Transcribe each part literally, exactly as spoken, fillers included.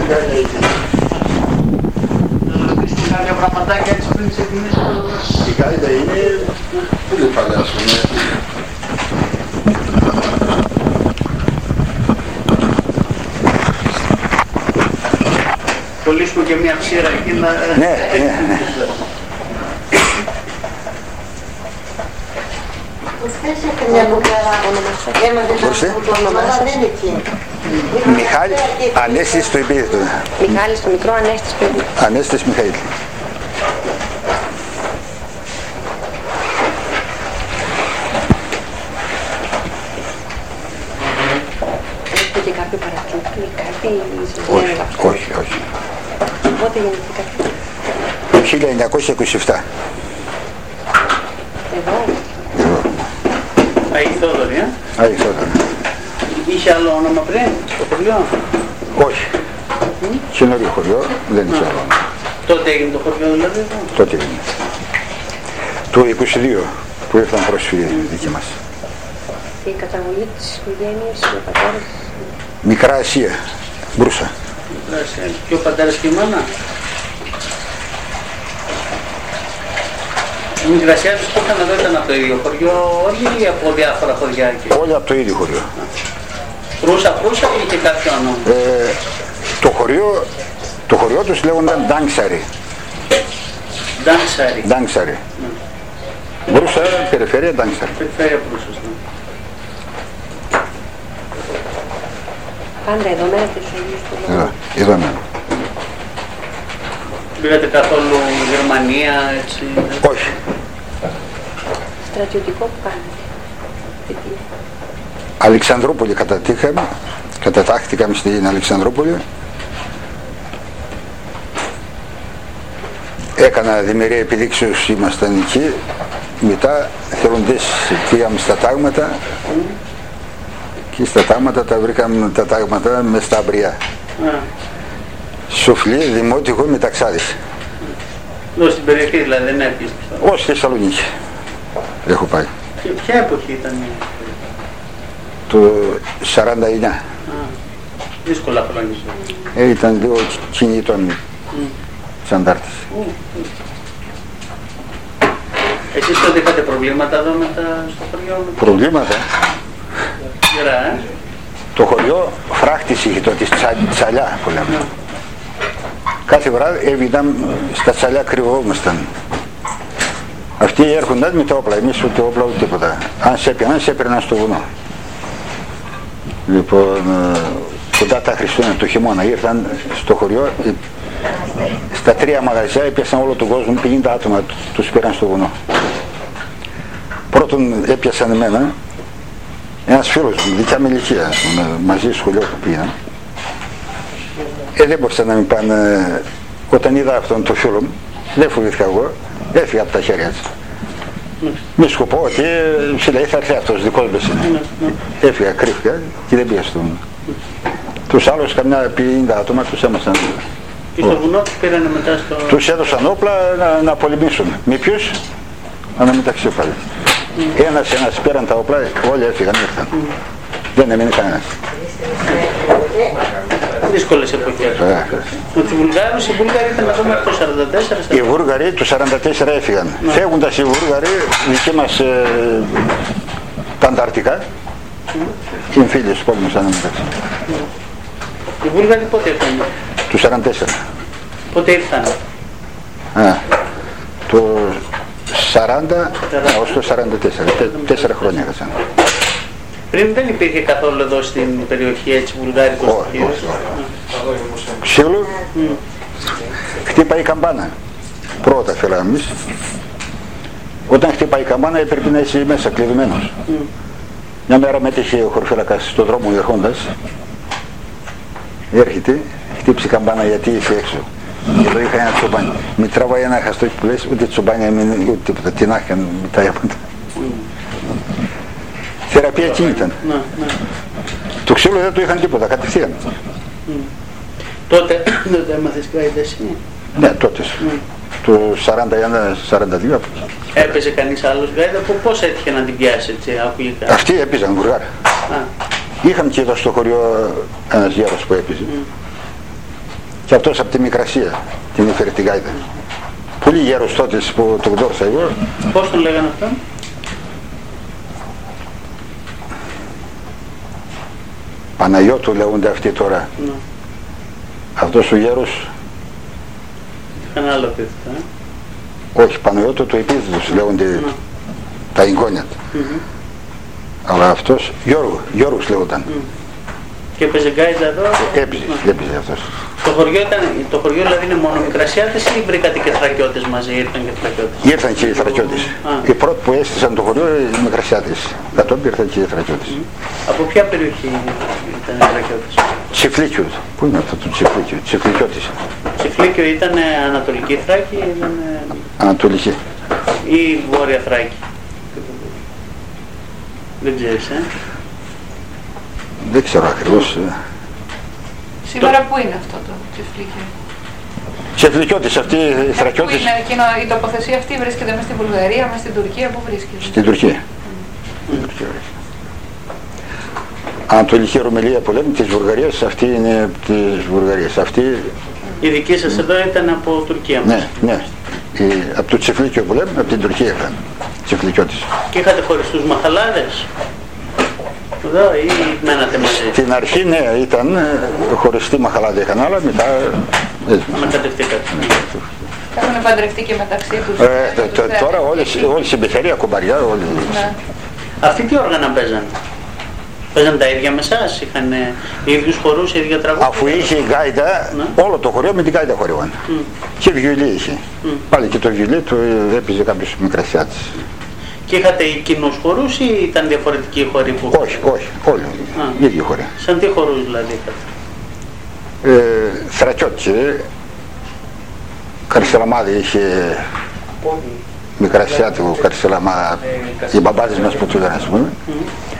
Κάποια πραγματάκια έτσι πριν ξεκινήσει το... Η Γάιδα είναι πολύ παλιά, ας πούμε. Κολλήσουμε και μια ξύρα εκεί να... Ναι, ναι, ναι. Μπορείτε. Μιχάλη, Ανέστης το υπήρχε του. Μιχάλης το μικρό, Ανέστης το υπήρχε. Ανέστης Μιχαήλ. Έχετε και κάποιο παρατσούκι, κάτι... Όχι, όχι, όχι. Πότε γεννηθήκατε? Το χίλια εννιακόσια είκοσι επτά. Εδώ. Αγί Θόδωρη, ε? Άγιε Θόδωρη. Είχε άλλο όνομα πριν, το χωριό? Όχι. Καινούριο χωριό, δεν είχε άλλο. Τότε έγινε το χωριό δηλαδή? Τότε έγινε. Το είκοσι δύο που ήρθαν πρόσφυγες δικοί μας. Και η καταγωγή της οικογένειας, ο πατέρας... Μικρά Ασία, Μπρούσα. Μικρά Ασία. Και ο πατέρας και η μάνα? Οι Μικρασιάδες που είχαν εδώ ήταν από το ίδιο χωριό όλοι ή από διάφορα χωριά εκεί? Όλοι από το ίδιο χωριό. Προύσα, Προύσα ή και κάποιο όνομα? Ε, το χωριό, το χωριό τους λέγονταν Ντάνξαρη. Ντάνξαρη. Ντάνξαρη. Μπρούσα, περιφέρεια Ντάνξαρη. Περιφέρεια Προύσας, ναι. Πάντα εδώ μένετε στους ίδιους του λόγου? Εδώ, εδώ μένω. Πήγατε καθόλου Γερμανία, έτσι? Όχι. Στρατιωτικό που κάνετε? Εκεί. Αλεξανδρούπολη κατατύχαμε, κατατάχθηκαμε στην Αλεξανδρούπολη. Έκανα διμερή επιδείξεως, ήμασταν εκεί. Μετά θελοντές πήγαμε στα τάγματα και στα τάγματα τα βρήκαμε τα τάγματα μες στα αμπριά. Σοφλή, δημότυχο, μεταξάδης. Εδώ στην περιοχή δηλαδή δεν έρχεστε? Ως Θεσσαλονίκη έχω πάει. Και ποια εποχή ήταν? Το σαράντα εννιά. Α, δύσκολα χρόνια. Ε, ήταν λίγο κινητών Mm. της αντάρτης. Mm. Εσείς τότε είχατε προβλήματα εδώ με τα, στο χωριό? Προβλήματα. Γερά, ε? Το χωριό φράχτης είχε τότε, τσα, τσαλιά που λέμε. Κάθε βράδυ έβγαιναν στα τσαλιά, κρυβόμασταν. Αυτοί έρχονταν με τα όπλα, εμείς ούτε όπλα ούτε τίποτα. Αν σε έπαιρναν, σε έπαιρναν στο βουνό. Λοιπόν, κοντά τα Χριστούγεννα το χειμώνα ήρθαν στο χωριό, στα τρία μαγαζιά έπιασαν όλο τον κόσμο, πενήντα άτομα τους πήραν στο βουνό. Πρώτον έπιασαν εμένα, ένας φίλος μου, δικιά με ηλικία, μαζί σχολείο που πήγαν. Ε, δεν μπορούσαν να μην πάνε. Όταν είδα αυτόν τον φίλο μου, δεν φοβήθηκα εγώ, έφυγα από τα χέρια της. Με σκοπό ότι λέει θα έρθει αυτός, δικός μας είναι. Έφυγα, κρύφηκα και δεν πήγα στο βουνό. Τους άλλους, καμιά πενήντα άτομα, τους έμασαν. Και στο βουνό τους πήρανε μετά στο... Τους έδωσαν όπλα να, να πολεμήσουν. Με ποιους? Αναμεταξύ πάλι. Mm. Ένας, ένας πήραν τα όπλα, όλοι έφυγαν, ήρθαν. Mm. Δεν έμεινε κανένας. Δύσκολες εποχές. Yeah. Με τους Βουλγάρους, οι Βούλγαροι ήταν εδώ μέχρι το σαράντα τέσσερα. Οι Βούλγαροι του σαράντα τέσσερα έφυγαν. Mm. Φεύγοντας οι Βούλγαροι, δικοί μας ε, τα Ανταρκτικά, mm. και εμφύλιες τους πόλεμους αναμεταξύ. Mm. Οι Βούλγαροι πότε ήρθαν? Του σαράντα τέσσερα. Πότε ήρθαν? Α, το σαράντα ως το σαράντα τέσσερα. Τε, τέσσερα χρόνια έκαναν. Πριν δεν υπήρχε καθόλου εδώ στην περιοχή έτσι βουλγάρικος στοιχείος? Ξύλο, mm. χτύπα η καμπάνα. Πρώτα φέραμε εμείς. Όταν χτύπα η καμπάνα έπρεπε να είσαι μέσα κλειδωμένος. Mm. Μια μέρα μέτυχε ο χωροφύλακας στον δρόμο ερχόντας. Έρχεται, χτύψει η καμπάνα γιατί είσαι έξω. Και εδώ είχα ένα τσομπάνι. Μη τραβάει ένα χαστόκι που λες, ούτε τσομπάνια ούτε τίποτα. Τι να είχαν με τα έπαντα. Θεραπεία εκείνη ήταν. Ναι, ναι. Το ξύλο δεν το είχαν τίποτα, κατευθείαν. Mm. Τότε δεν το έμαθες γάιδα εσύ? Ναι, τότε. Mm. Το σαράντα ένα σαράντα δύο. Έπαιζε κανείς άλλος γάιδα, πώς έτυχε να την πιάσει έτσι, ακούγεται? Αυτοί έπαιζαν βουργάρα. Είχαμε και εδώ στο χωριό ένας γέρος που έπαιζε. Mm. Και αυτός από τη Μικρασία την έφερε την γάιδα. Πολύ γέρος τότε που τον γνώρισα εγώ. Πώς τον λέγανε αυτόν? Παναγιώτου λέγονται αυτοί τώρα. Ναι. Αυτός ο γέρος. Είχαν άλλο πίθηκο, ε. Όχι, Παναγιώτου του επίθετος λέγονται, Ναι. τα εγγόνια του. Mm-hmm. Αλλά αυτός Γιώργο, Γιώργος λέγονταν. Mm. Και έπαιζε γκάιζα εδώ. Έπαιζε, Ναι. έπαιζε αυτός. Το χωριό, ήταν, το χωριό δηλαδή είναι μόνο Μικρασιάτες ή βρήκατε και Θρακιώτες μαζί, ήρθαν και Θρακιώτες? Ήρθαν και οι Θρακιώτες. Α. Οι πρώτοι που έστησαν το χωριό οι Μικρασιάτες. Κατόπιν ήρθαν και οι Θρακιώτες. Mm. Από ποια περιοχή ήταν οι Θρακιώτες? Τσιφλίκιο. Πού είναι αυτό το Τσιφλίκιο? Τσιφλικιώτης. Τσιφλίκιο ήταν Ανατολική Θράκη ή, ήταν, Ανατολική. ή Βόρεια Θράκη? Δεν ξέρεις, ε. Δεν ξέρω ακριβώς. Σήμερα πού είναι αυτό το Τσιφλίκιο? Τσιφλικιώτης, αυτοί οι Πού Θρακιώτες. είναι εκείνο, η τοποθεσία αυτή βρίσκεται μέσα στη Βουλγαρία, μέσα στην Τουρκία, πού βρίσκεται? Στην Τουρκία. Mm. Ανατολική Ρωμελία που λέμε της Βουλγαρίας, αυτή είναι της Βουλγαρίας. Αυτή... Η δική σας εδώ ήταν από Τουρκία? Ναι, ναι. Η... από το Τσιφλίκιο που λέμε, από την Τουρκία ήταν. Τσιφλικιώτης. Και είχατε χωριστούς μαχαλάδες εδώ ή μένατε μαζί? Στην αρχή ναι, ήταν ε, χωριστή μαχαλάδα είχαν, αλλά μετά... Ε, Ανακατευτήκατε. Έχουν παντρευτεί και μεταξύ τους. ε, και τ- τους τ- τώρα δέκα. όλες, όλες οι μπεθερία, κομπαριά, όλοι. Ναι. Αυτοί τι όργανα παίζαν? Παίζαν τα ίδια με εσάς? Είχαν ε, ίδιους χορούς, ίδια τραγούδια? Αφού είχε η γκάιντα, Ναι. όλο το χωριό με την γκάιντα χορεύαν. Mm. Και βιολί είχε. Mm. Πάλι και το βιολί του ε, έπαιζε κάποιος Μικρασιάτης. Και είχατε κοινούς χορούς ή ήταν διαφορετικοί οι χοροί που? Όχι, όχι, όλοι. Α. Ίδιοι χωρί. Σαν τι χορούς δηλαδή είχατε? Ε, Θρακιώτης, Καρσελαμάδη είχε Μικρασιάτικο Καρσελαμά, οι μπαμπάδες μας που του λένε, ας πούμε. Mm.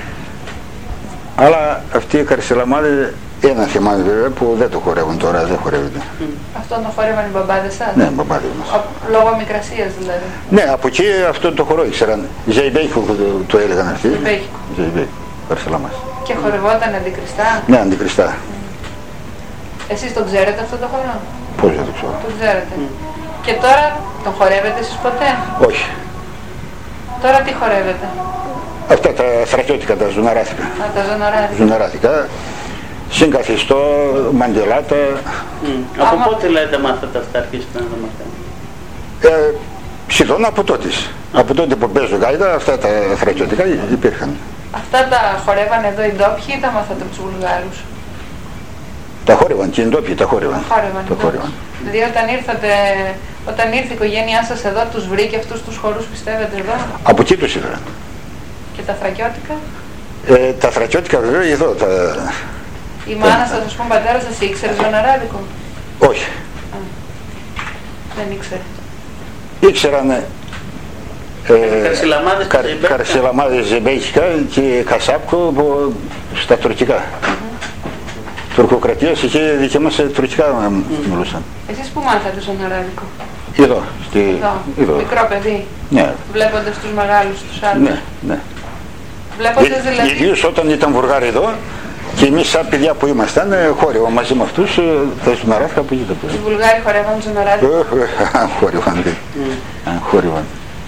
Αλλά αυτοί οι Καρσελαμάδες, ένα θυμάμαι βέβαια που δεν το χορεύουν τώρα, δεν χορεύεται. Mm. Αυτόν τον χόρευαν οι μπαμπάδες σας? Ναι, μπαμπάδες μας. Α, λόγω μικρασίας δηλαδή? Ναι, από εκεί αυτό το χορό ήξεραν. Ζεϊμπέικο το, το έλεγαν αυτοί. Ζεϊμπέικο. Ζεϊμπέικο, Καρσελαμάς. Και χορευόταν αντικριστά? Ναι, αντικριστά. Εσείς τον ξέρετε αυτό το χορό? Πώς δεν το ξέρω. Τον ξέρετε. Mm. Και τώρα τον χορεύετε εσείς ποτέ? Όχι. Τώρα τι χορεύετε? Αυτά τα θρακιώτικα, τα ζουναράθηκα. Α, τα ζωνοράδια. Ζουναράθηκα. Συγκαθιστώ, μαντελάτα. Mm. Από Άμα- πότε δηλαδή τα μάθατε αυτά, αρχίσετε να τα μαθαίνετε? Ε, σχεδόν από τότε. Από τότε που παίζω γάιδα, αυτά τα θρακιώτικα υπήρχαν. Αυτά τα χορεύαν εδώ οι ντόπιοι ή τα μάθατε από τους Βουλγάρους? Τα χόρευαν και οι ντόπιοι τα χόρευαν. Χόρευαν. Τα χόρευαν. Δηλαδή όταν ήρθατε, όταν ήρθε η οικογένειά σας εδώ, τους βρήκε αυτούς τους χορούς, πιστεύετε, εδώ? Από εκεί τους ήφεραν. Και τα θρακιώτικα? Ε, τα θρακιώτικα βέβαια εδώ. Τα... Η μάνα σας, ας πούμε, πατέρα σας ήξερε ζωναράδικο? Όχι. Α, δεν ήξερε. Ήξεραν ε, Καρσιλαμάδες, καρ, ζεμπέκικα. καρσιλαμάδες ζεμπέικικα και κασάπκο που- στα τουρκικά. Mm-hmm. Τουρκοκρατίας, εκεί δικοί μας ε, τουρκικά ε, μιλούσαν. Εσείς που μάθατε ζωναράδικο? Εδώ, στη... Εδώ. Μικρό παιδί, Ναι, βλέποντας τους μεγάλους, τους άλλους. ναι, ναι. Βλέποντας Ε, δηλαδή... Ιδίως όταν ήταν Βουλγάροι εδώ και εμείς σαν παιδιά που ήμασταν ε, χόρευαν μαζί με αυτούς ε, τα ζουναράθηκα που γίνεται. Οι Βουλγάροι χορεύαν ζωναράδικο. Ε, ε, Αν χόρευαν, δε. Αν χόρευαν.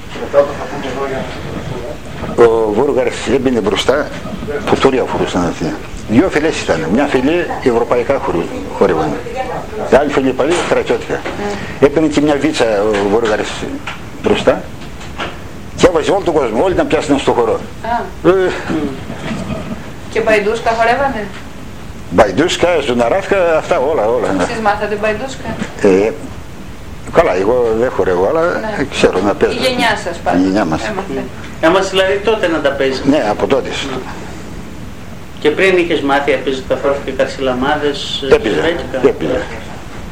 Ο Βούργαρης έμπαινε μπροστά, ποτούρια φορούσαν αυτοί. Δύο φυλές ήταν. Μια φυλή ευρωπαϊκά χόρευαν. Η άλλη φυλή πάλι θρακιώτικα. Έπαιρνε και μια βίτσα ο Βούργαρης μπροστά και έβαζε όλο τον κόσμο. Όλοι να πιάσουν στο χορό. Α, Ε, και μπαϊντούσκα χορεύανε? Μπαϊντούσκα, ζουναράθηκα, αυτά όλα, όλα. Εσείς μάθατε μπαϊντούσκα? Ε, καλά, εγώ δεν χορεύω, αλλά Ναι. ξέρω να παίζω. Η γενιά σας πάντα. Η γενιά μας. Έμαθε. Έμας δηλαδή τότε να τα παίζεις. Ναι, από τότε. Και πριν είχες μάθει, έπαιζες καθόλου και καρσιλαμάδες, Έπαιζα, ζεμπέκικα? έπαιζα.